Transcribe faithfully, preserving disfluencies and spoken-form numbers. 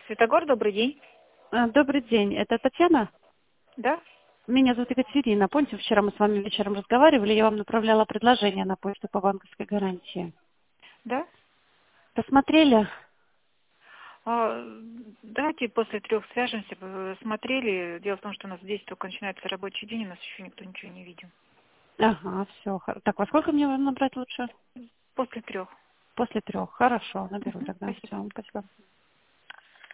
Светогор, добрый день. А, Добрый день, это Татьяна? Да? Меня зовут Екатерина. Помните, вчера мы с вами вечером разговаривали, я вам направляла предложение на почту по банковской гарантии. Да? Посмотрели? А, давайте после трех свяжемся. Вы смотрели. Дело в том, что у нас здесь только начинается рабочий день, у нас еще никто ничего не видел. Ага, все. Так, во сколько мне вам набрать лучше? После трех. После трех. Хорошо, наберу Мгм, тогда. спасибо. Все, спасибо.